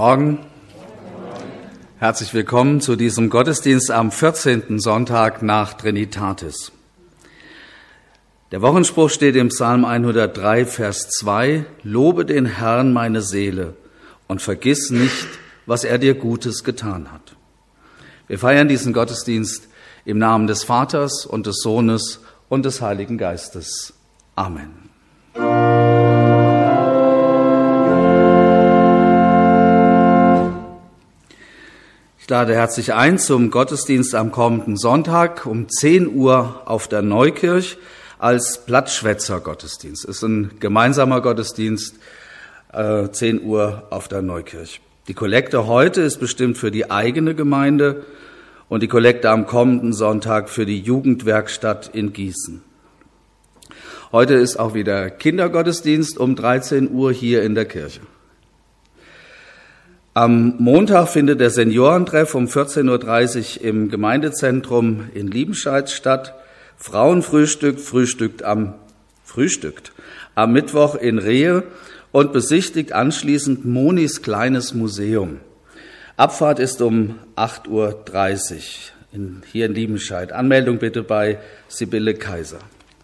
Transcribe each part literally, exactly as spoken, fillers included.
Morgen. Herzlich willkommen zu diesem Gottesdienst am vierzehnten Sonntag nach Trinitatis. Der Wochenspruch steht im Psalm hundertdrei, Vers zwei: Lobe den Herrn, meine Seele, und vergiss nicht, was er dir Gutes getan hat. Wir feiern diesen Gottesdienst im Namen des Vaters und des Sohnes und des Heiligen Geistes. Amen. Ich lade herzlich ein zum Gottesdienst am kommenden Sonntag um zehn Uhr auf der Neukirch als Plattschwätzer-Gottesdienst. Es ist ein gemeinsamer Gottesdienst, äh, zehn Uhr auf der Neukirch. Die Kollekte heute ist bestimmt für die eigene Gemeinde und die Kollekte am kommenden Sonntag für die Jugendwerkstatt in Gießen. Heute ist auch wieder Kindergottesdienst um dreizehn Uhr hier in der Kirche. Am Montag findet der Seniorentreff um vierzehn Uhr dreißig im Gemeindezentrum in Liebenscheid statt. Frauenfrühstück frühstückt am, frühstückt am Mittwoch in Rehe und besichtigt anschließend Monis kleines Museum. Abfahrt ist um acht Uhr dreißig in, hier in Liebenscheid. Anmeldung bitte bei Sibylle Kaiser.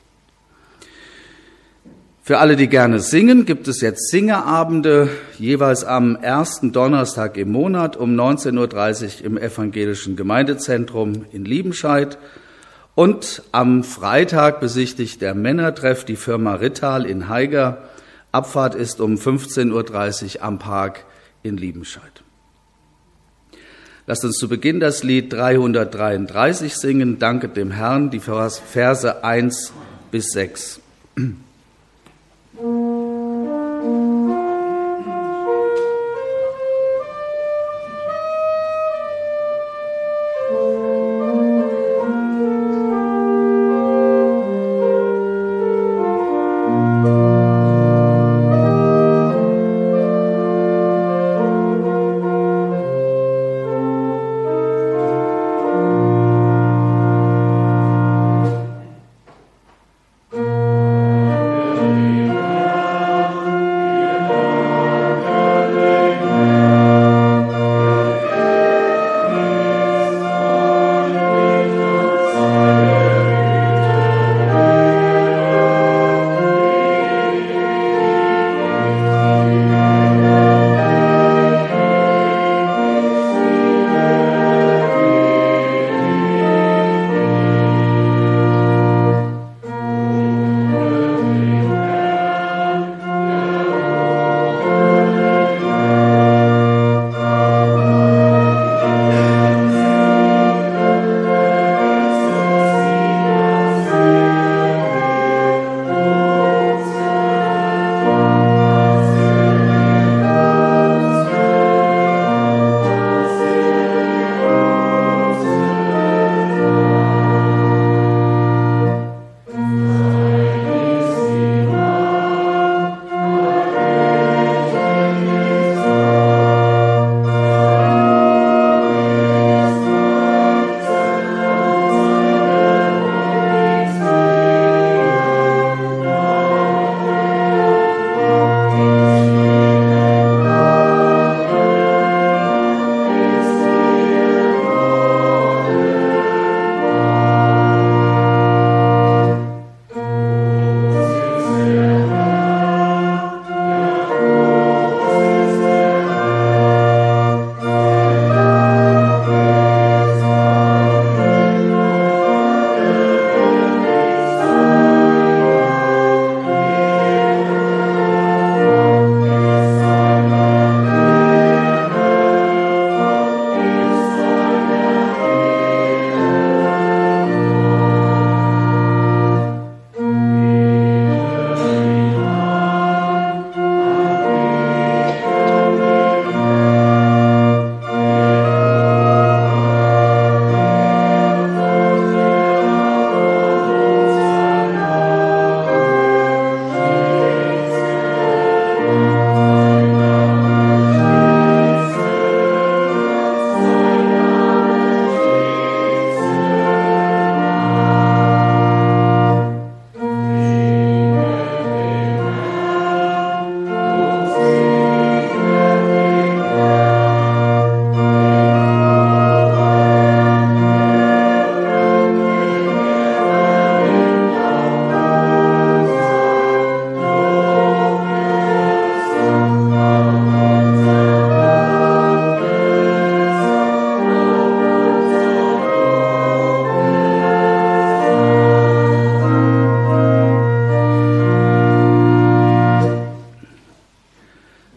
Für alle, die gerne singen, gibt es jetzt Singerabende, jeweils am ersten Donnerstag im Monat um neunzehn Uhr dreißig im Evangelischen Gemeindezentrum in Liebenscheid. Und am Freitag besichtigt der Männertreff die Firma Rittal in Haiger. Abfahrt ist um fünfzehn Uhr dreißig am Park in Liebenscheid. Lasst uns zu Beginn das Lied dreihundertdreiunddreißig singen, Danket dem Herrn, die Verse eins bis sechs. Amen.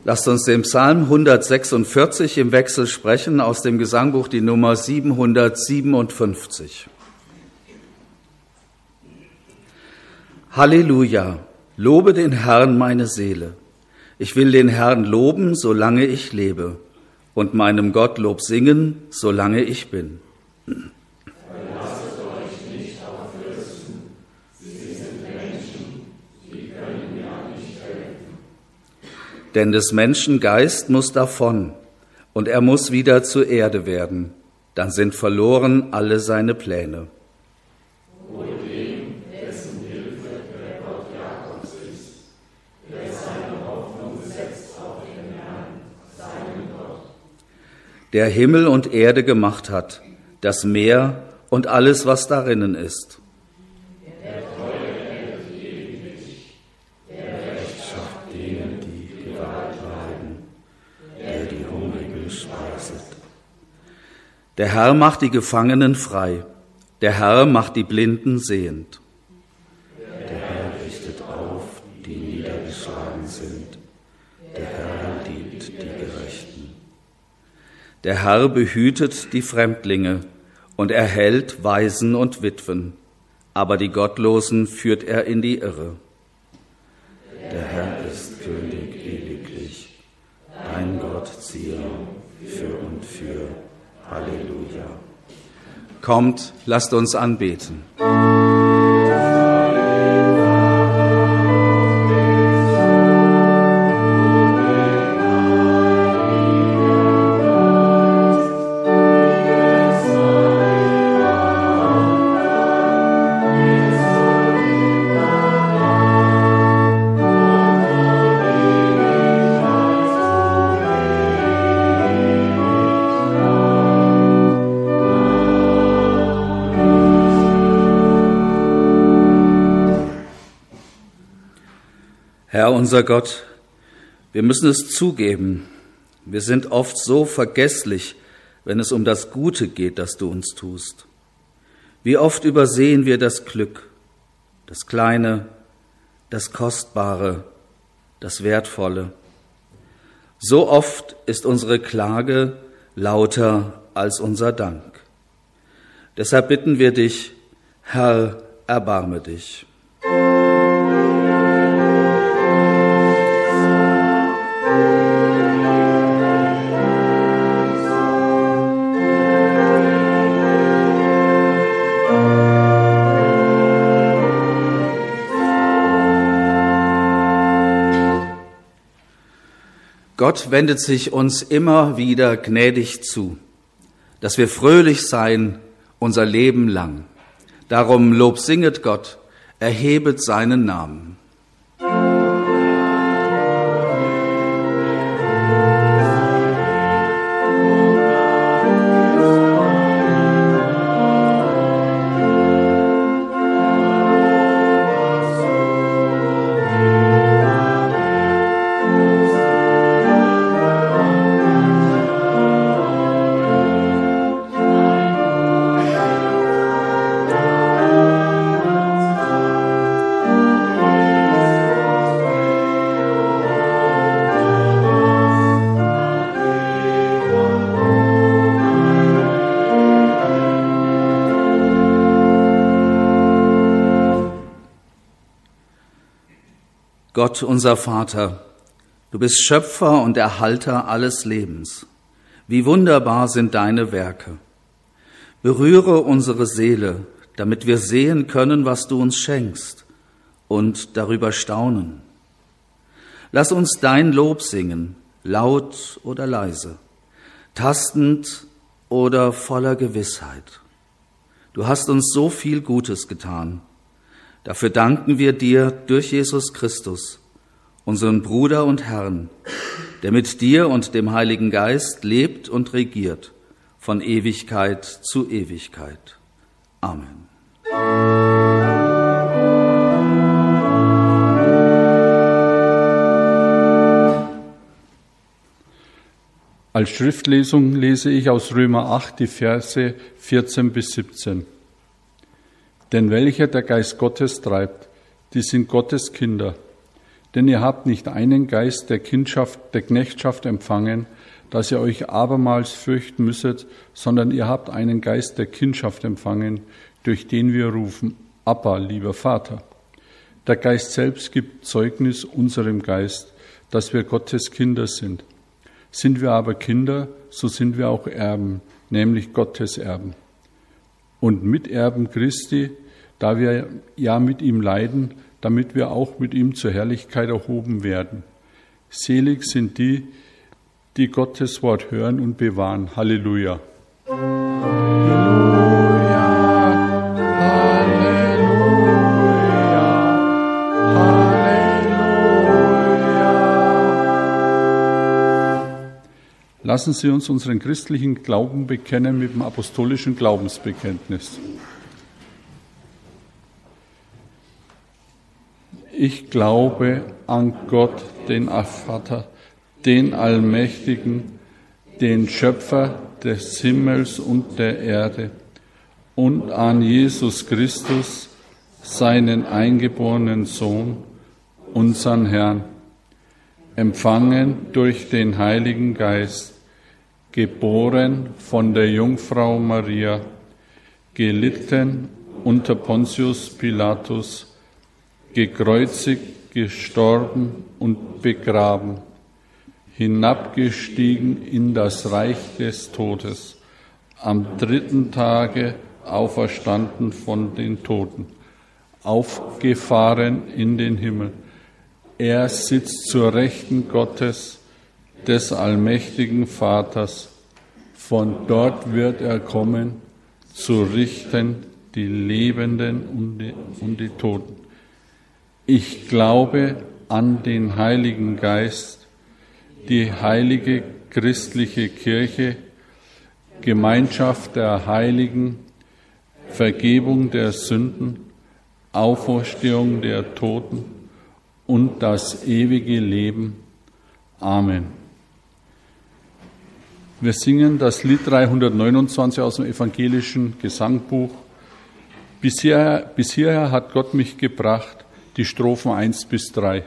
Lasst uns den Psalm hundertsechsundvierzig im Wechsel sprechen, aus dem Gesangbuch die Nummer siebenhundertsiebenundfünfzig. Halleluja, lobe den Herrn meine Seele. Ich will den Herrn loben, solange ich lebe, und meinem Gott Lob singen, solange ich bin. Denn des Menschen Geist muss davon, und er muss wieder zur Erde werden. Dann sind verloren alle seine Pläne. Wohl dem, dessen Hilfe der Gott Jakobs ist, der seine Hoffnung setzt auf den Herrn, seinen Gott. Der Himmel und Erde gemacht hat, das Meer und alles, was darinnen ist. Der Herr macht die Gefangenen frei, der Herr macht die Blinden sehend. Der Herr richtet auf, die niedergeschlagen sind, der Herr liebt die Gerechten. Der Herr behütet die Fremdlinge und erhält Waisen und Witwen, aber die Gottlosen führt er in die Irre. Der Herr ist König ewiglich, dein Gott Zion für und für. Halleluja. Kommt, lasst uns anbeten. Herr unser Gott, wir müssen es zugeben, wir sind oft so vergesslich, wenn es um das Gute geht, das du uns tust. Wie oft übersehen wir das Glück, das Kleine, das Kostbare, das Wertvolle. So oft ist unsere Klage lauter als unser Dank. Deshalb bitten wir dich, Herr, erbarme dich. Gott wendet sich uns immer wieder gnädig zu, dass wir fröhlich sein unser Leben lang. Darum Lob singet Gott, erhebet seinen Namen. Gott, unser Vater, du bist Schöpfer und Erhalter alles Lebens. Wie wunderbar sind deine Werke. Berühre unsere Seele, damit wir sehen können, was du uns schenkst und darüber staunen. Lass uns dein Lob singen, laut oder leise, tastend oder voller Gewissheit. Du hast uns so viel Gutes getan. Dafür danken wir dir durch Jesus Christus, unseren Bruder und Herrn, der mit dir und dem Heiligen Geist lebt und regiert, von Ewigkeit zu Ewigkeit. Amen. Als Schriftlesung lese ich aus Römer acht die Verse vierzehn bis siebzehn. Denn welcher der Geist Gottes treibt, die sind Gottes Kinder. Denn ihr habt nicht einen Geist der Kindschaft, der Knechtschaft empfangen, dass ihr euch abermals fürchten müsstet, sondern ihr habt einen Geist der Kindschaft empfangen, durch den wir rufen, Abba, lieber Vater. Der Geist selbst gibt Zeugnis unserem Geist, dass wir Gottes Kinder sind. Sind wir aber Kinder, so sind wir auch Erben, nämlich Gottes Erben. Und Miterben Christi, da wir ja mit ihm leiden, damit wir auch mit ihm zur Herrlichkeit erhoben werden. Selig sind die, die Gottes Wort hören und bewahren. Halleluja. Lassen Sie uns unseren christlichen Glauben bekennen mit dem apostolischen Glaubensbekenntnis. Ich glaube an Gott, den Vater, den Allmächtigen, den Schöpfer des Himmels und der Erde, und an Jesus Christus, seinen eingeborenen Sohn, unseren Herrn, empfangen durch den Heiligen Geist, geboren von der Jungfrau Maria, gelitten unter Pontius Pilatus, gekreuzigt, gestorben und begraben, hinabgestiegen in das Reich des Todes, am dritten Tage auferstanden von den Toten, aufgefahren in den Himmel. Er sitzt zur Rechten Gottes, des allmächtigen Vaters. Von dort wird er kommen, zu richten die Lebenden und die, und die Toten. Ich glaube an den Heiligen Geist, die heilige christliche Kirche, Gemeinschaft der Heiligen, Vergebung der Sünden, Auferstehung der Toten und das ewige Leben. Amen. Wir singen das Lied dreihundertneunundzwanzig aus dem evangelischen Gesangbuch. Bis hierher, bis hierher hat Gott mich gebracht, die Strophen eins bis drei.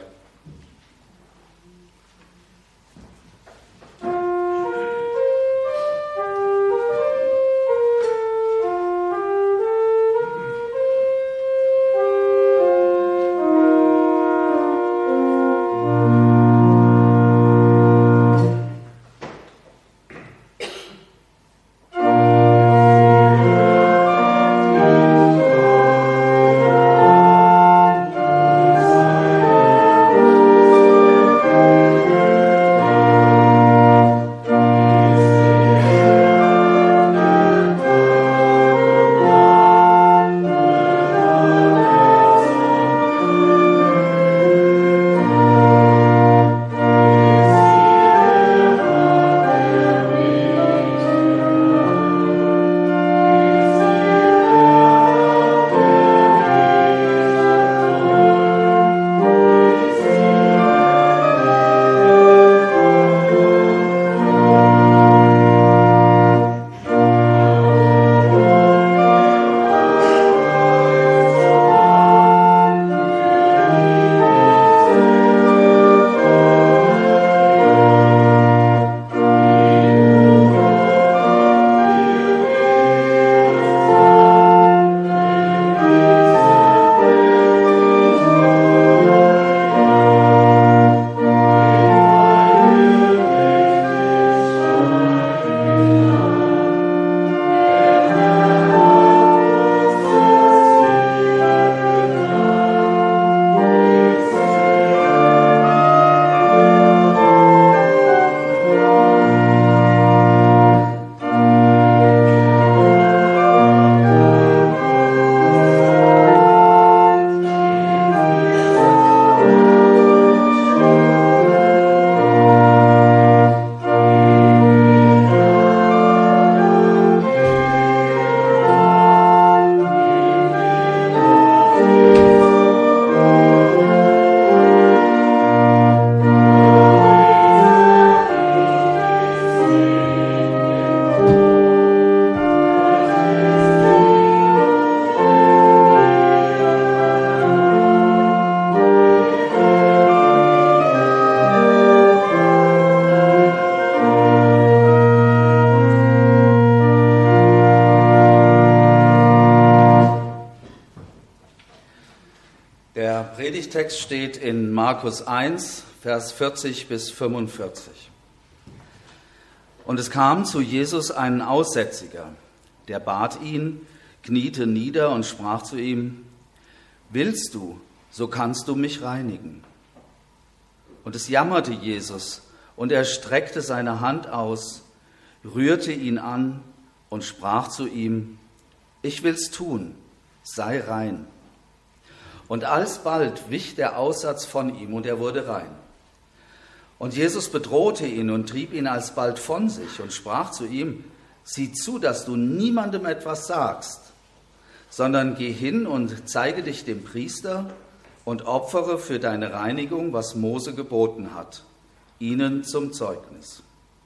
Bibeltext steht in Markus eins, Vers vierzig bis fünfundvierzig. Und es kam zu Jesus ein Aussätziger, der bat ihn, kniete nieder und sprach zu ihm: Willst du, so kannst du mich reinigen. Und es jammerte Jesus, und er streckte seine Hand aus, rührte ihn an und sprach zu ihm: Ich will's tun, sei rein. Und alsbald wich der Aussatz von ihm, und er wurde rein. Und Jesus bedrohte ihn und trieb ihn alsbald von sich und sprach zu ihm: Sieh zu, dass du niemandem etwas sagst, sondern geh hin und zeige dich dem Priester und opfere für deine Reinigung, was Mose geboten hat, ihnen zum Zeugnis.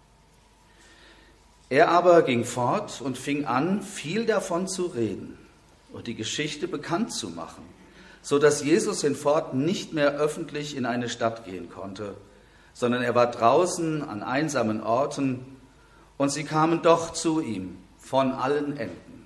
Er aber ging fort und fing an, viel davon zu reden und die Geschichte bekannt zu machen, so dass Jesus hinfort nicht mehr öffentlich in eine Stadt gehen konnte, sondern er war draußen an einsamen Orten, und sie kamen doch zu ihm von allen Enden.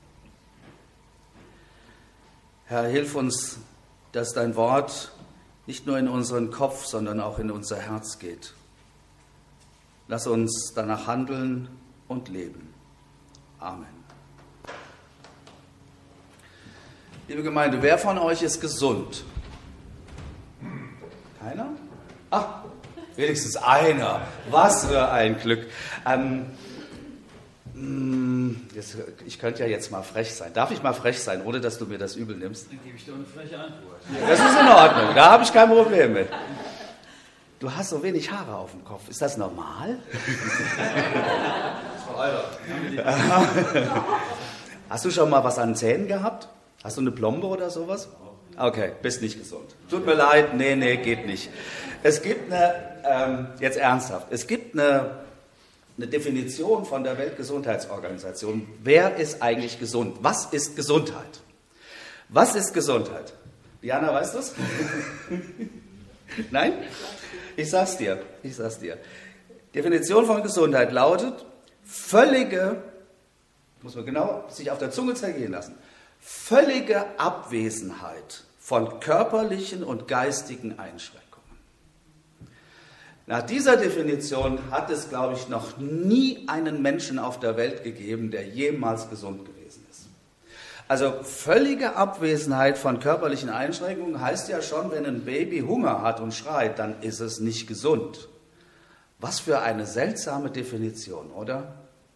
Herr, hilf uns, dass dein Wort nicht nur in unseren Kopf, sondern auch in unser Herz geht. Lass uns danach handeln und leben. Amen. Liebe Gemeinde, wer von euch ist gesund? Keiner? Ach, wenigstens einer. Was für ein Glück. Ähm, jetzt, ich könnte ja jetzt mal frech sein. Darf ich mal frech sein, ohne dass du mir das übel nimmst? Dann gebe ich dir eine freche Antwort. Das ist in Ordnung, da habe ich kein Problem mit. Du hast so wenig Haare auf dem Kopf. Ist das normal? Hast du schon mal was an den Zähnen gehabt? Hast du eine Plombe oder sowas? Okay, bist nicht gesund. Tut mir leid, nee, nee, geht nicht. Es gibt eine, ähm, jetzt ernsthaft, es gibt eine, eine Definition von der Weltgesundheitsorganisation. Wer ist eigentlich gesund? Was ist Gesundheit? Was ist Gesundheit? Diana, weißt du es? Nein? Ich sag's dir, ich sag's dir. Definition von Gesundheit lautet völlige, muss man genau sich auf der Zunge zergehen lassen, völlige Abwesenheit von körperlichen und geistigen Einschränkungen. Nach dieser Definition hat es, glaube ich, noch nie einen Menschen auf der Welt gegeben, der jemals gesund gewesen ist. Also völlige Abwesenheit von körperlichen Einschränkungen heißt ja schon, wenn ein Baby Hunger hat und schreit, dann ist es nicht gesund. Was für eine seltsame Definition, oder?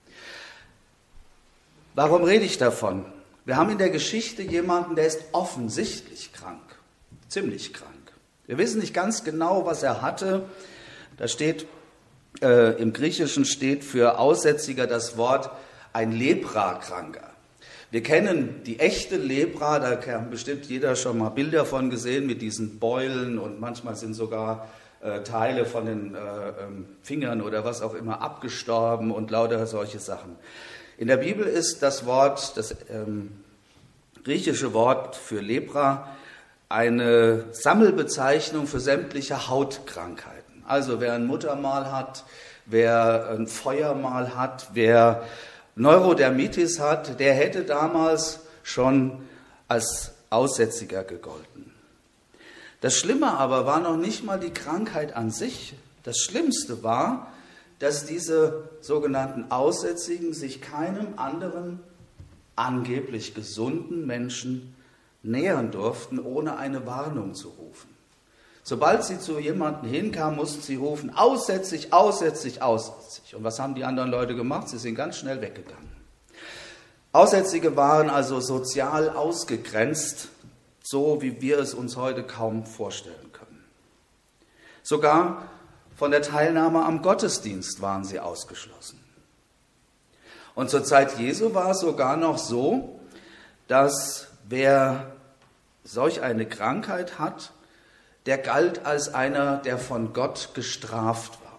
Warum rede ich davon? Wir haben in der Geschichte jemanden, der ist offensichtlich krank, ziemlich krank. Wir wissen nicht ganz genau, was er hatte. Da steht, äh, im Griechischen steht für Aussätziger das Wort ein Leprakranker. Wir kennen die echte Lepra, da hat bestimmt jeder schon mal Bilder von gesehen mit diesen Beulen und manchmal sind sogar äh, Teile von den äh, ähm, Fingern oder was auch immer abgestorben und lauter solche Sachen. In der Bibel ist das Wort, das ähm, griechische Wort für Lepra, eine Sammelbezeichnung für sämtliche Hautkrankheiten. Also wer ein Muttermal hat, wer ein Feuermal hat, wer Neurodermitis hat, der hätte damals schon als Aussätziger gegolten. Das Schlimme aber war noch nicht mal die Krankheit an sich. Das Schlimmste war, dass diese sogenannten Aussätzigen sich keinem anderen angeblich gesunden Menschen nähern durften, ohne eine Warnung zu rufen. Sobald sie zu jemandem hinkamen, mussten sie rufen, aussätzig, aussätzig, aussätzig. Und was haben die anderen Leute gemacht? Sie sind ganz schnell weggegangen. Aussätzige waren also sozial ausgegrenzt, so wie wir es uns heute kaum vorstellen können. Sogar von der Teilnahme am Gottesdienst waren sie ausgeschlossen. Und zur Zeit Jesu war es sogar noch so, dass wer solch eine Krankheit hat, der galt als einer, der von Gott gestraft war.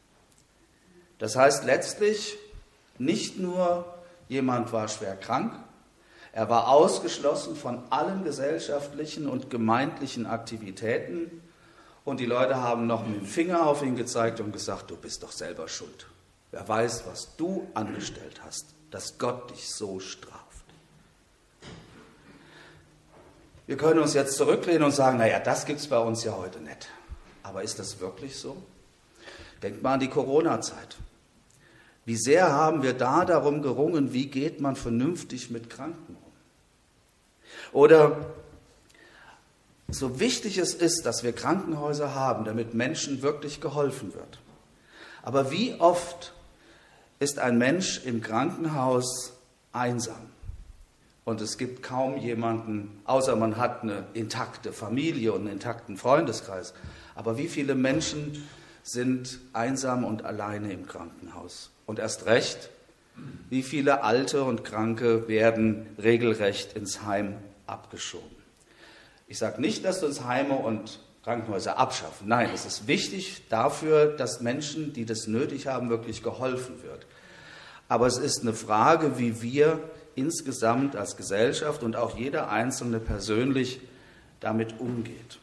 Das heißt letztlich, nicht nur jemand war schwer krank, er war ausgeschlossen von allen gesellschaftlichen und gemeindlichen Aktivitäten. Und die Leute haben noch mit dem Finger auf ihn gezeigt und gesagt, du bist doch selber schuld. Wer weiß, was du angestellt hast, dass Gott dich so straft. Wir können uns jetzt zurücklehnen und sagen, naja, das gibt es bei uns ja heute nicht. Aber ist das wirklich so? Denkt mal an die Corona-Zeit. Wie sehr haben wir da darum gerungen, wie geht man vernünftig mit Kranken um? Oder so wichtig es ist, dass wir Krankenhäuser haben, damit Menschen wirklich geholfen wird. Aber wie oft ist ein Mensch im Krankenhaus einsam? Und es gibt kaum jemanden, außer man hat eine intakte Familie und einen intakten Freundeskreis. Aber wie viele Menschen sind einsam und alleine im Krankenhaus? Und erst recht, wie viele Alte und Kranke werden regelrecht ins Heim abgeschoben? Ich sage nicht, dass wir uns Heime und Krankenhäuser abschaffen. Nein, es ist wichtig dafür, dass Menschen, die das nötig haben, wirklich geholfen wird. Aber es ist eine Frage, wie wir insgesamt als Gesellschaft und auch jeder Einzelne persönlich damit umgeht.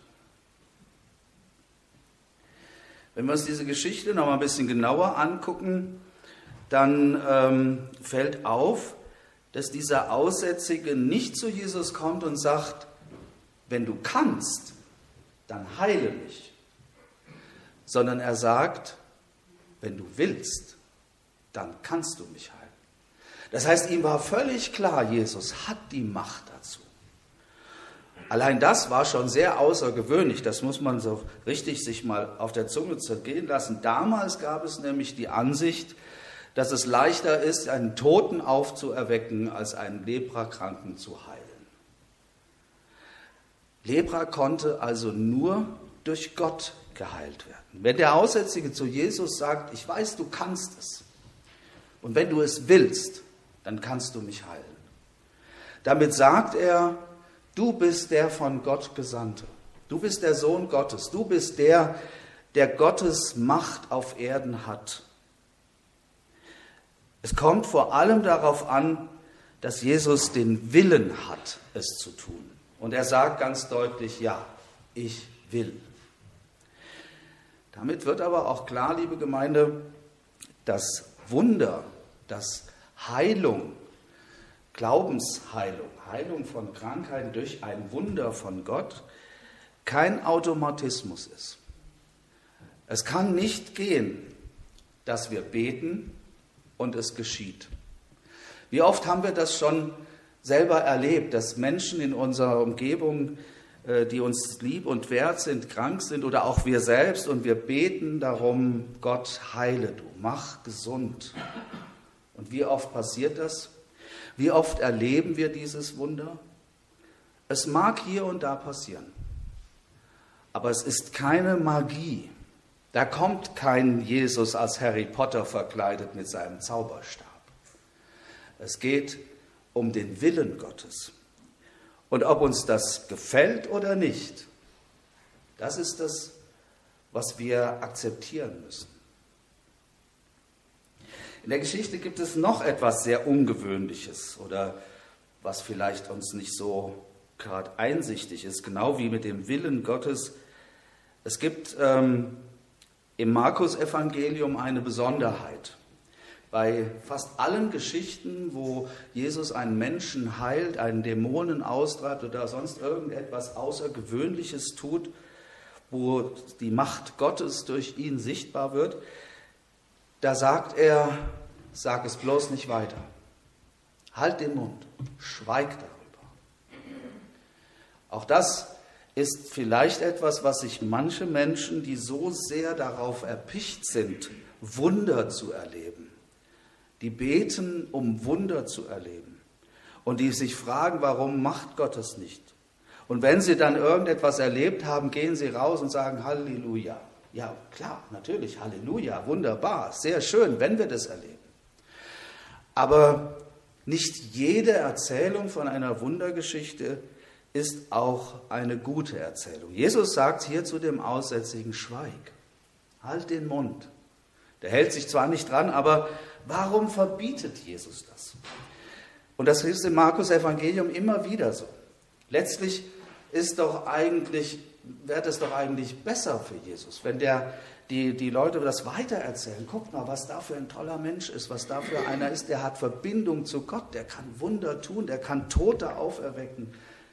Wenn wir uns diese Geschichte noch mal ein bisschen genauer angucken, dann ähm, fällt auf, dass dieser Aussätzige nicht zu Jesus kommt und sagt, wenn du kannst, dann heile mich, sondern er sagt, wenn du willst, dann kannst du mich heilen. Das heißt, ihm war völlig klar, Jesus hat die Macht dazu. Allein das war schon sehr außergewöhnlich, das muss man so richtig sich mal auf der Zunge zergehen lassen. Damals gab es nämlich die Ansicht, dass es leichter ist, einen Toten aufzuerwecken, als einen Leprakranken zu heilen. Lepra konnte also nur durch Gott geheilt werden. Wenn der Aussätzige zu Jesus sagt, ich weiß, du kannst es, und wenn du es willst, dann kannst du mich heilen. Damit sagt er, du bist der von Gott Gesandte. Du bist der Sohn Gottes. Du bist der, der Gottes Macht auf Erden hat. Es kommt vor allem darauf an, dass Jesus den Willen hat, es zu tun. Und er sagt ganz deutlich, ja, ich will. Damit wird aber auch klar, liebe Gemeinde, dass Wunder, dass Heilung, Glaubensheilung, Heilung von Krankheiten durch ein Wunder von Gott kein Automatismus ist. Es kann nicht gehen, dass wir beten und es geschieht. Wie oft haben wir das schon selber erlebt, dass Menschen in unserer Umgebung, die uns lieb und wert sind, krank sind oder auch wir selbst und wir beten darum, Gott heile du, mach gesund. Und wie oft passiert das? Wie oft erleben wir dieses Wunder? Es mag hier und da passieren, aber es ist keine Magie. Da kommt kein Jesus als Harry Potter verkleidet mit seinem Zauberstab. Es geht um den Willen Gottes. Und ob uns das gefällt oder nicht, das ist das, was wir akzeptieren müssen. In der Geschichte gibt es noch etwas sehr Ungewöhnliches oder was vielleicht uns nicht so gerade einsichtig ist, genau wie mit dem Willen Gottes. Es gibt ähm, im Markus-Evangelium eine Besonderheit. Bei fast allen Geschichten, wo Jesus einen Menschen heilt, einen Dämonen austreibt oder sonst irgendetwas Außergewöhnliches tut, wo die Macht Gottes durch ihn sichtbar wird, da sagt er, sag es bloß nicht weiter. Halt den Mund, schweig darüber. Auch das ist vielleicht etwas, was sich manche Menschen, die so sehr darauf erpicht sind, Wunder zu erleben, die beten, um Wunder zu erleben und die sich fragen, warum macht Gott es nicht? Und wenn sie dann irgendetwas erlebt haben, gehen sie raus und sagen Halleluja. Ja, klar, natürlich, Halleluja, wunderbar, sehr schön, wenn wir das erleben. Aber nicht jede Erzählung von einer Wundergeschichte ist auch eine gute Erzählung. Jesus sagt hier zu dem Aussätzigen, schweig, halt den Mund. Der hält sich zwar nicht dran, aber warum verbietet Jesus das? Und das ist im Markus-Evangelium immer wieder so. Letztlich ist doch eigentlich, wäre es doch eigentlich besser für Jesus, wenn der, die, die Leute das weitererzählen. Guckt mal, was da für ein toller Mensch ist, was da für einer ist, der hat Verbindung zu Gott, der kann Wunder tun, der kann Tote auferwecken,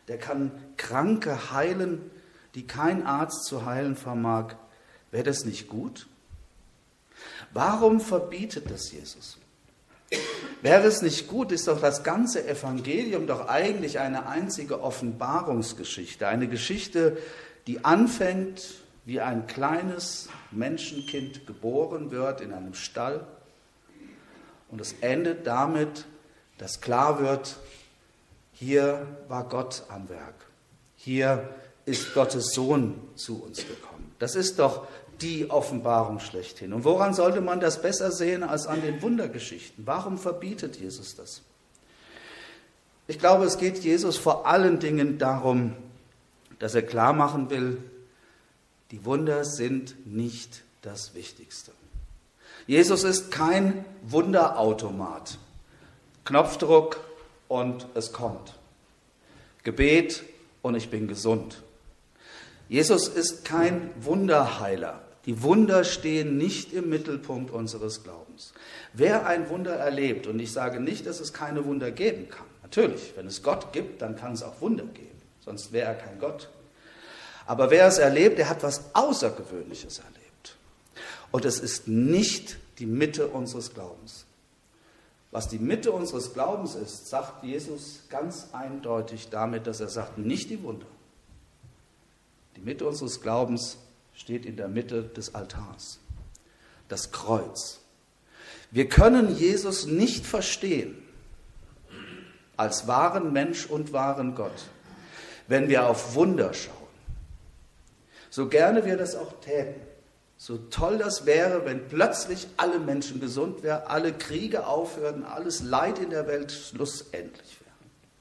der kann Kranke heilen, die kein Arzt zu heilen vermag. Wäre das nicht gut? Warum verbietet das Jesus? Wäre es nicht gut, ist doch das ganze Evangelium doch eigentlich eine einzige Offenbarungsgeschichte, eine Geschichte, die anfängt, wie ein kleines Menschenkind geboren wird in einem Stall und es endet damit, dass klar wird, hier war Gott am Werk, hier ist Gottes Sohn zu uns gekommen. Das ist doch die Offenbarung schlechthin. Und woran sollte man das besser sehen als an den Wundergeschichten? Warum verbietet Jesus das? Ich glaube, es geht Jesus vor allen Dingen darum, dass er klar machen will, die Wunder sind nicht das Wichtigste. Jesus ist kein Wunderautomat. Knopfdruck und es kommt. Gebet und ich bin gesund. Jesus ist kein Wunderheiler. Die Wunder stehen nicht im Mittelpunkt unseres Glaubens. Wer ein Wunder erlebt, und ich sage nicht, dass es keine Wunder geben kann. Natürlich, wenn es Gott gibt, dann kann es auch Wunder geben. Sonst wäre er kein Gott. Aber wer es erlebt, der hat was Außergewöhnliches erlebt. Und es ist nicht die Mitte unseres Glaubens. Was die Mitte unseres Glaubens ist, sagt Jesus ganz eindeutig damit, dass er sagt, nicht die Wunder. Die Mitte unseres Glaubens steht in der Mitte des Altars, das Kreuz. Wir können Jesus nicht verstehen als wahren Mensch und wahren Gott, wenn wir auf Wunder schauen. So gerne wir das auch täten, so toll das wäre, wenn plötzlich alle Menschen gesund wären, alle Kriege aufhörten, alles Leid in der Welt schlussendlich wäre.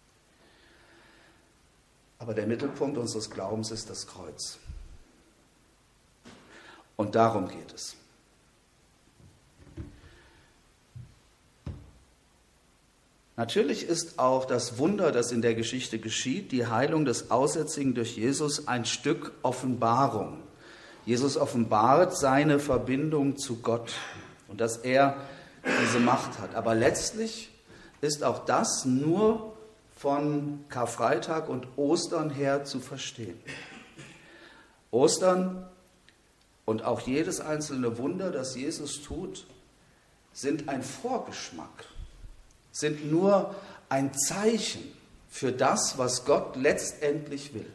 Aber der Mittelpunkt unseres Glaubens ist das Kreuz. Und darum geht es. Natürlich ist auch das Wunder, das in der Geschichte geschieht, die Heilung des Aussätzigen durch Jesus, ein Stück Offenbarung. Jesus offenbart seine Verbindung zu Gott und dass er diese Macht hat. Aber letztlich ist auch das nur von Karfreitag und Ostern her zu verstehen. Ostern und auch jedes einzelne Wunder, das Jesus tut, sind ein Vorgeschmack, sind nur ein Zeichen für das, was Gott letztendlich will.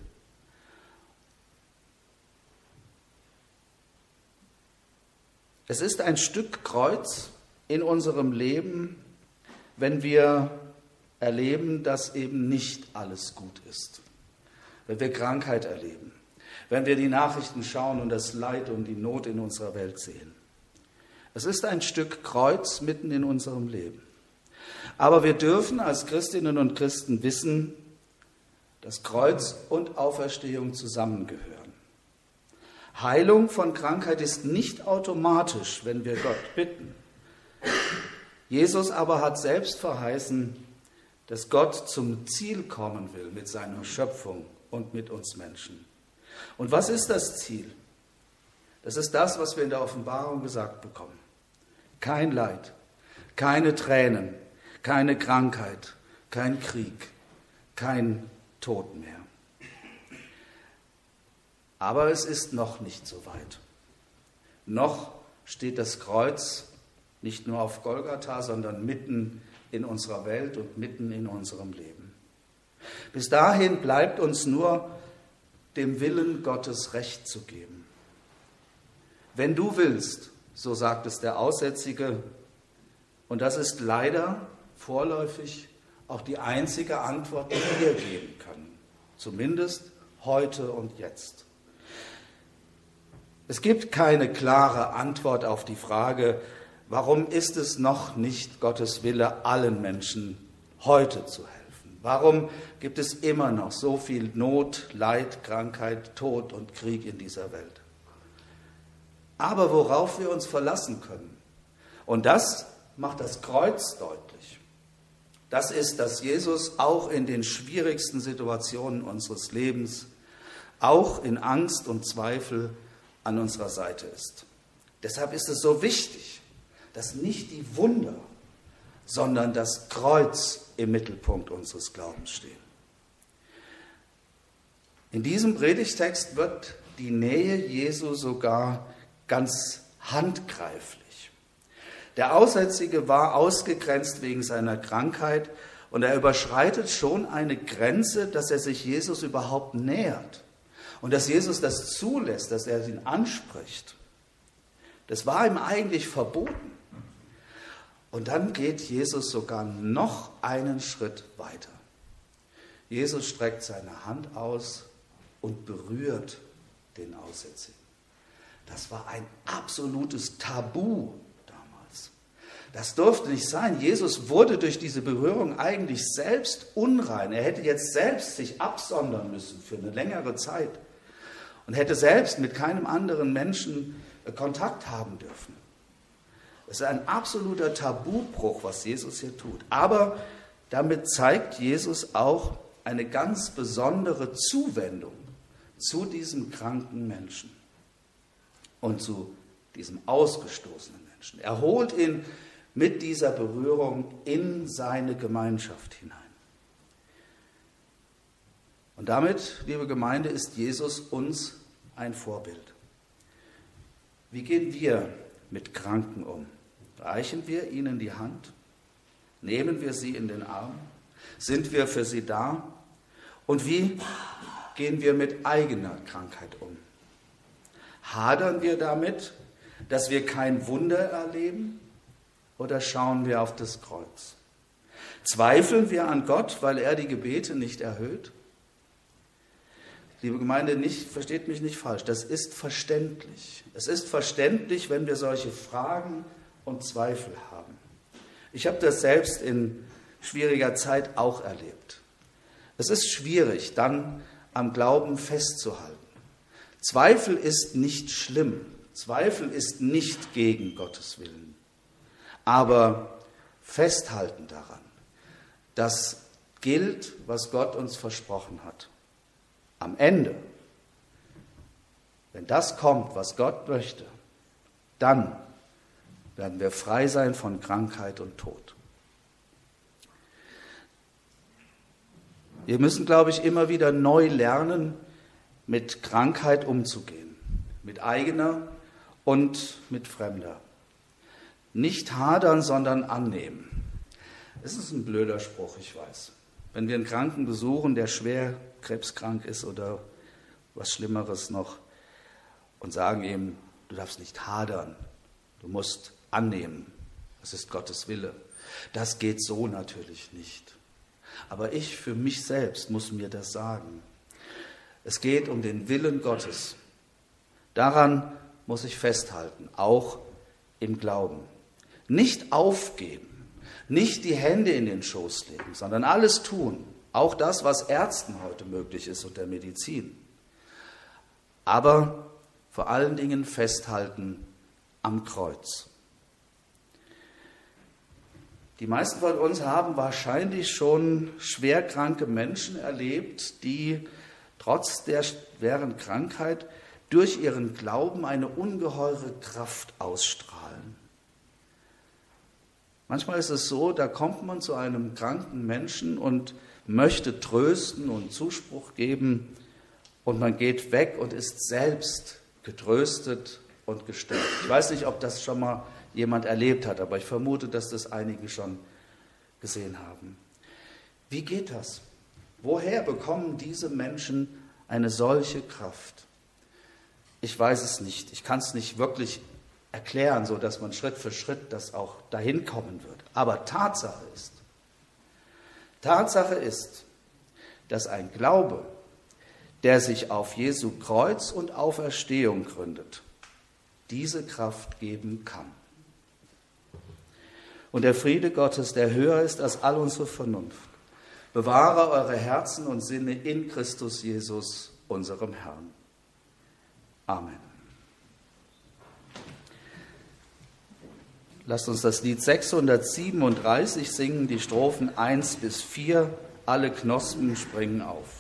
Es ist ein Stück Kreuz in unserem Leben, wenn wir erleben, dass eben nicht alles gut ist. Wenn wir Krankheit erleben, wenn wir die Nachrichten schauen und das Leid und die Not in unserer Welt sehen. Es ist ein Stück Kreuz mitten in unserem Leben. Aber wir dürfen als Christinnen und Christen wissen, dass Kreuz und Auferstehung zusammengehören. Heilung von Krankheit ist nicht automatisch, wenn wir Gott bitten. Jesus aber hat selbst verheißen, dass Gott zum Ziel kommen will mit seiner Schöpfung und mit uns Menschen. Und was ist das Ziel? Das ist das, was wir in der Offenbarung gesagt bekommen. Kein Leid, keine Tränen, keine Krankheit, kein Krieg, kein Tod mehr. Aber es ist noch nicht so weit. Noch steht das Kreuz nicht nur auf Golgatha, sondern mitten in unserer Welt und mitten in unserem Leben. Bis dahin bleibt uns nur, dem Willen Gottes Recht zu geben. Wenn du willst, so sagt es der Aussätzige, und das ist leider vorläufig auch die einzige Antwort, die wir geben können, zumindest heute und jetzt. Es gibt keine klare Antwort auf die Frage, warum ist es noch nicht Gottes Wille, allen Menschen heute zu helfen? Warum gibt es immer noch so viel Not, Leid, Krankheit, Tod und Krieg in dieser Welt? Aber worauf wir uns verlassen können, und das macht das Kreuz deutlich, das ist, dass Jesus auch in den schwierigsten Situationen unseres Lebens, auch in Angst und Zweifel, an unserer Seite ist. Deshalb ist es so wichtig, dass nicht die Wunder, sondern das Kreuz im Mittelpunkt unseres Glaubens stehen. In diesem Predigtext wird die Nähe Jesu sogar ganz handgreiflich. Der Aussätzige war ausgegrenzt wegen seiner Krankheit und er überschreitet schon eine Grenze, dass er sich Jesus überhaupt nähert und dass Jesus das zulässt, dass er ihn anspricht. Das war ihm eigentlich verboten. Und dann geht Jesus sogar noch einen Schritt weiter. Jesus streckt seine Hand aus und berührt den Aussätzigen. Das war ein absolutes Tabu damals. Das durfte nicht sein. Jesus wurde durch diese Berührung eigentlich selbst unrein. Er hätte jetzt selbst sich absondern müssen für eine längere Zeit und hätte selbst mit keinem anderen Menschen Kontakt haben dürfen. Es ist ein absoluter Tabubruch, was Jesus hier tut. Aber damit zeigt Jesus auch eine ganz besondere Zuwendung zu diesem kranken Menschen und zu diesem ausgestoßenen Menschen. Er holt ihn mit dieser Berührung in seine Gemeinschaft hinein. Und damit, liebe Gemeinde, ist Jesus uns ein Vorbild. Wie gehen wir mit Kranken um? Reichen wir ihnen die Hand? Nehmen wir sie in den Arm? Sind wir für sie da? Und wie gehen wir mit eigener Krankheit um? Hadern wir damit, dass wir kein Wunder erleben? Oder schauen wir auf das Kreuz? Zweifeln wir an Gott, weil er die Gebete nicht erhöht? Liebe Gemeinde, nicht, versteht mich nicht falsch, das ist verständlich. Es ist verständlich, wenn wir solche Fragen und Zweifel haben. Ich habe das selbst in schwieriger Zeit auch erlebt. Es ist schwierig, dann am Glauben festzuhalten. Zweifel ist nicht schlimm. Zweifel ist nicht gegen Gottes Willen. Aber festhalten daran, das gilt, was Gott uns versprochen hat. Am Ende, wenn das kommt, was Gott möchte, dann werden wir frei sein von Krankheit und Tod. Wir müssen, glaube ich, immer wieder neu lernen, mit Krankheit umzugehen, mit eigener und mit fremder. Nicht hadern, sondern annehmen. Es ist ein blöder Spruch, ich weiß. Wenn wir einen Kranken besuchen, der schwer krebskrank ist oder was Schlimmeres noch, und sagen ihm, du darfst nicht hadern, du musst annehmen, das ist Gottes Wille. Das geht so natürlich nicht. Aber ich für mich selbst muss mir das sagen. Es geht um den Willen Gottes. Daran muss ich festhalten, auch im Glauben. Nicht aufgeben. Nicht die Hände in den Schoß legen, sondern alles tun. Auch das, was Ärzten heute möglich ist und der Medizin. Aber vor allen Dingen festhalten am Kreuz. Die meisten von uns haben wahrscheinlich schon schwerkranke Menschen erlebt, die trotz der schweren Krankheit durch ihren Glauben eine ungeheure Kraft ausstrahlen. Manchmal ist es so, da kommt man zu einem kranken Menschen und möchte trösten und Zuspruch geben und man geht weg und ist selbst getröstet und gestärkt. Ich weiß nicht, ob das schon mal jemand erlebt hat, aber ich vermute, dass das einige schon gesehen haben. Wie geht das? Woher bekommen diese Menschen eine solche Kraft? Ich weiß es nicht. Ich kann es nicht wirklich erklären, so dass man Schritt für Schritt das auch dahin kommen wird. Aber Tatsache ist, Tatsache ist, dass ein Glaube, der sich auf Jesu Kreuz und Auferstehung gründet, diese Kraft geben kann. Und der Friede Gottes, der höher ist als all unsere Vernunft, bewahre eure Herzen und Sinne in Christus Jesus, unserem Herrn. Amen. Lasst uns das Lied sechshundertsiebenunddreißig singen, die Strophen eins bis vier. Alle Knospen springen auf.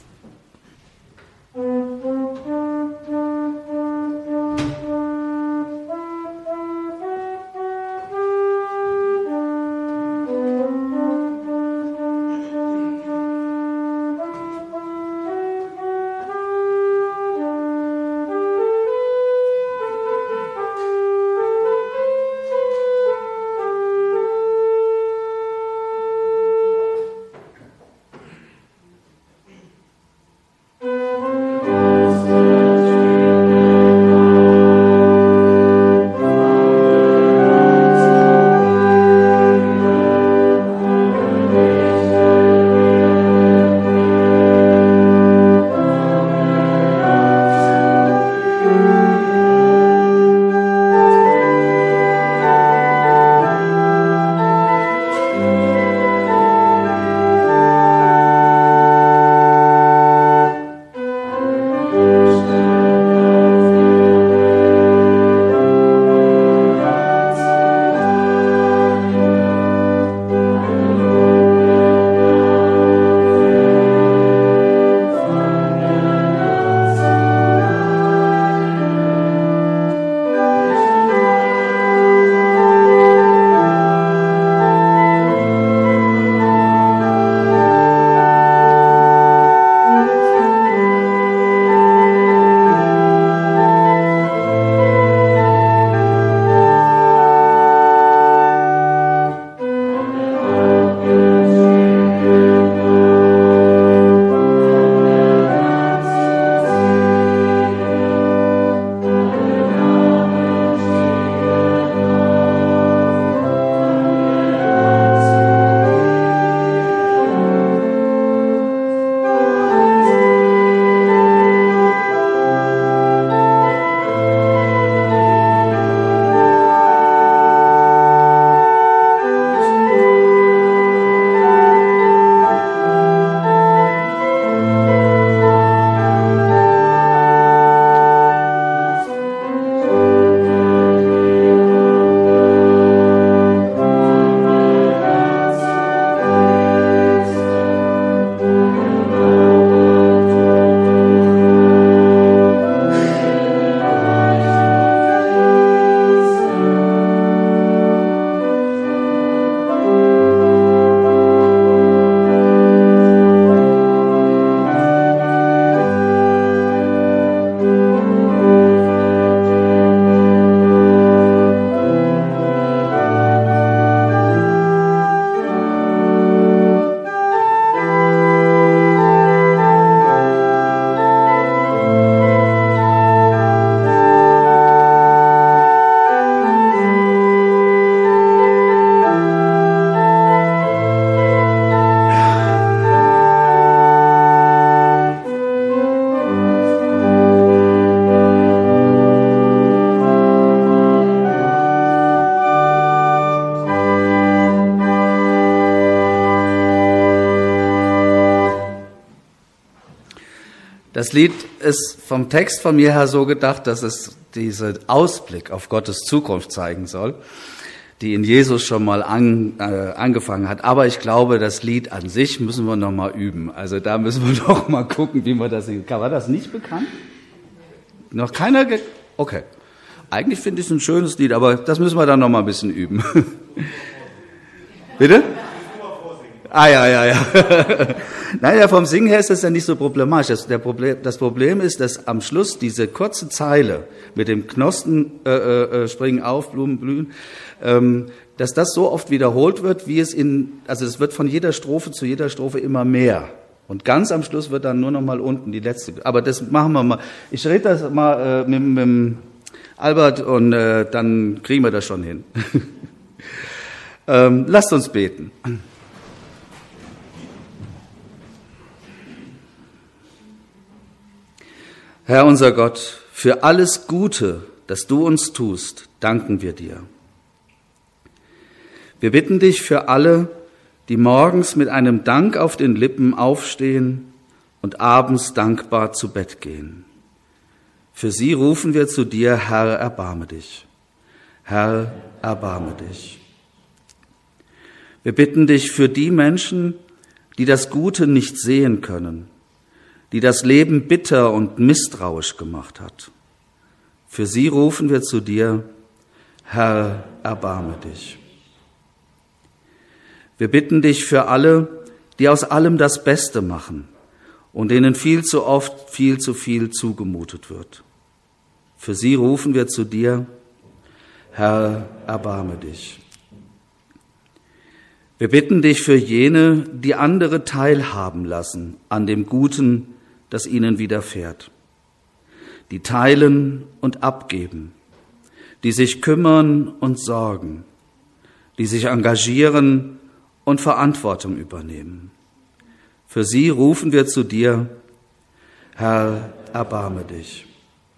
Das Lied ist vom Text von mir her so gedacht, dass es diesen Ausblick auf Gottes Zukunft zeigen soll, die in Jesus schon mal an, äh, angefangen hat. Aber ich glaube, das Lied an sich müssen wir noch mal üben. Also da müssen wir noch mal gucken, wie man das singen kann. War das nicht bekannt? Noch keiner? Ge- okay. Eigentlich finde ich es ein schönes Lied, aber das müssen wir dann noch mal ein bisschen üben. Bitte? Ah, ja, ja, ja. Naja, vom Singen her ist das ja nicht so problematisch. Das, der Problem, das Problem ist, dass am Schluss diese kurze Zeile mit dem Knospen äh, äh, springen auf, Blumen blühen, ähm, dass das so oft wiederholt wird, wie es in, also es wird von jeder Strophe zu jeder Strophe immer mehr. Und ganz am Schluss wird dann nur noch mal unten die letzte. Aber das machen wir mal. Ich rede das mal äh, mit, mit Albert und äh, dann kriegen wir das schon hin. ähm, lasst uns beten. Herr unser Gott, für alles Gute, das du uns tust, danken wir dir. Wir bitten dich für alle, die morgens mit einem Dank auf den Lippen aufstehen und abends dankbar zu Bett gehen. Für sie rufen wir zu dir, Herr, erbarme dich. Herr, erbarme dich. Wir bitten dich für die Menschen, die das Gute nicht sehen können, die das Leben bitter und misstrauisch gemacht hat. Für sie rufen wir zu dir, Herr, erbarme dich. Wir bitten dich für alle, die aus allem das Beste machen und denen viel zu oft viel zu viel zugemutet wird. Für sie rufen wir zu dir, Herr, erbarme dich. Wir bitten dich für jene, die andere teilhaben lassen an dem Guten, das ihnen widerfährt, die teilen und abgeben, die sich kümmern und sorgen, die sich engagieren und Verantwortung übernehmen. Für sie rufen wir zu dir, Herr, erbarme dich.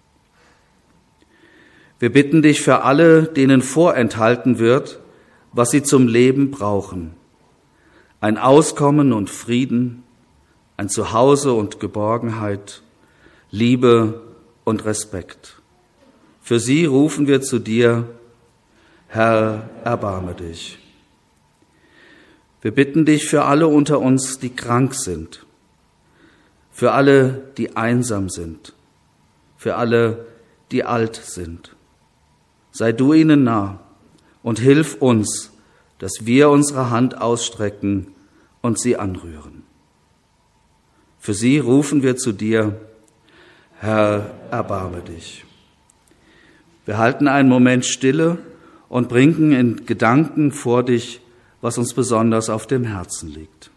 Wir bitten dich für alle, denen vorenthalten wird, was sie zum Leben brauchen, ein Auskommen und Frieden, ein Zuhause und Geborgenheit, Liebe und Respekt. Für sie rufen wir zu dir, Herr, erbarme dich. Wir bitten dich für alle unter uns, die krank sind, für alle, die einsam sind, für alle, die alt sind. Sei du ihnen nah und hilf uns, dass wir unsere Hand ausstrecken und sie anrühren. Für sie rufen wir zu dir, Herr, erbarme dich. Wir halten einen Moment Stille und bringen in Gedanken vor dich, was uns besonders auf dem Herzen liegt.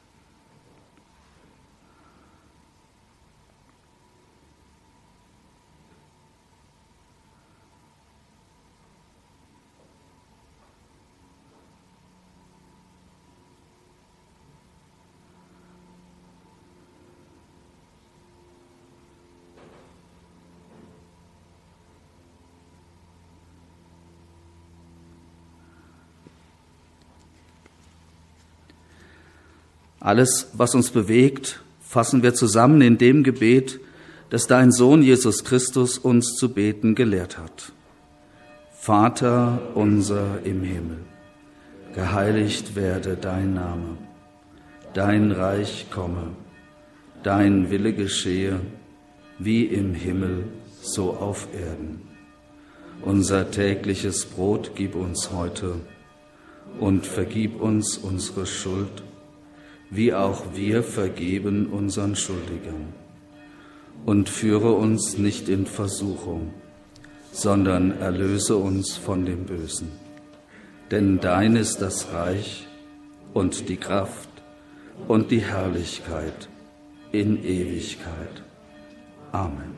Alles, was uns bewegt, fassen wir zusammen in dem Gebet, das dein Sohn Jesus Christus uns zu beten gelehrt hat. Vater unser im Himmel, geheiligt werde dein Name, dein Reich komme, dein Wille geschehe, wie im Himmel, so auf Erden. Unser tägliches Brot gib uns heute und vergib uns unsere Schuld, wie auch wir vergeben unseren Schuldigern. Und führe uns nicht in Versuchung, sondern erlöse uns von dem Bösen. Denn dein ist das Reich und die Kraft und die Herrlichkeit in Ewigkeit. Amen.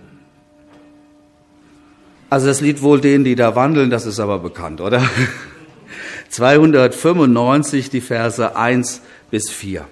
Also das Lied wohl denen, die da wandeln, das ist aber bekannt, oder? zweihundertfünfundneunzig, die Verse eins bis vier.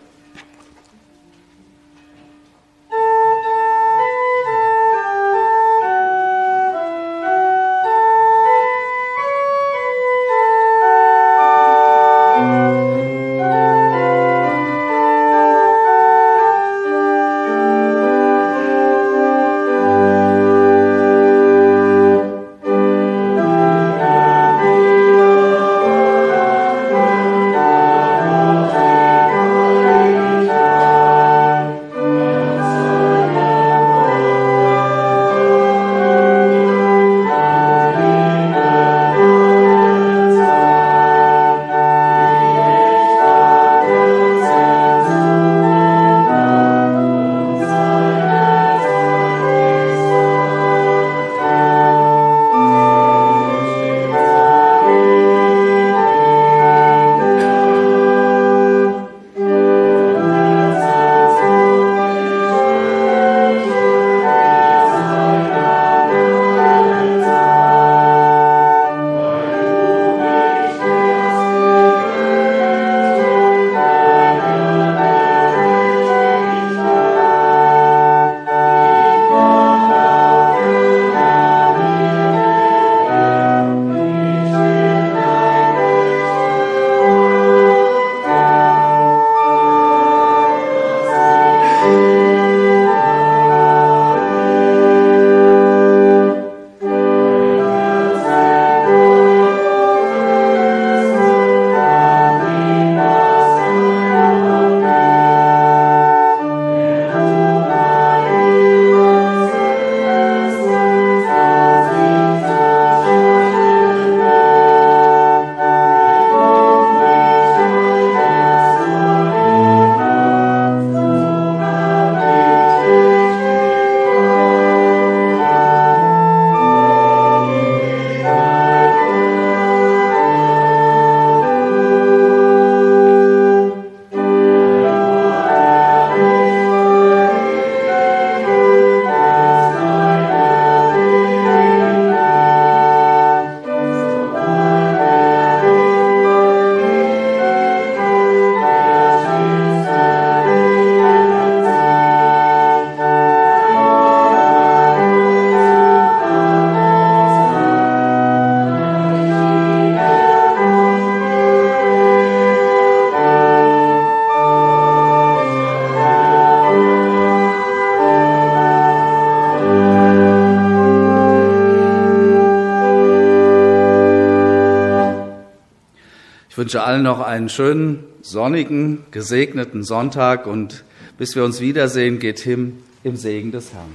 Ich wünsche allen noch einen schönen, sonnigen, gesegneten Sonntag und bis wir uns wiedersehen, geht hin im Segen des Herrn.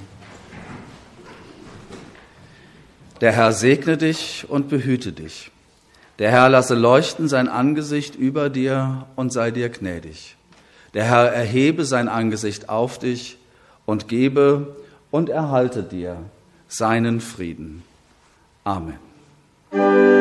Der Herr segne dich und behüte dich. Der Herr lasse leuchten sein Angesicht über dir und sei dir gnädig. Der Herr erhebe sein Angesicht auf dich und gebe und erhalte dir seinen Frieden. Amen.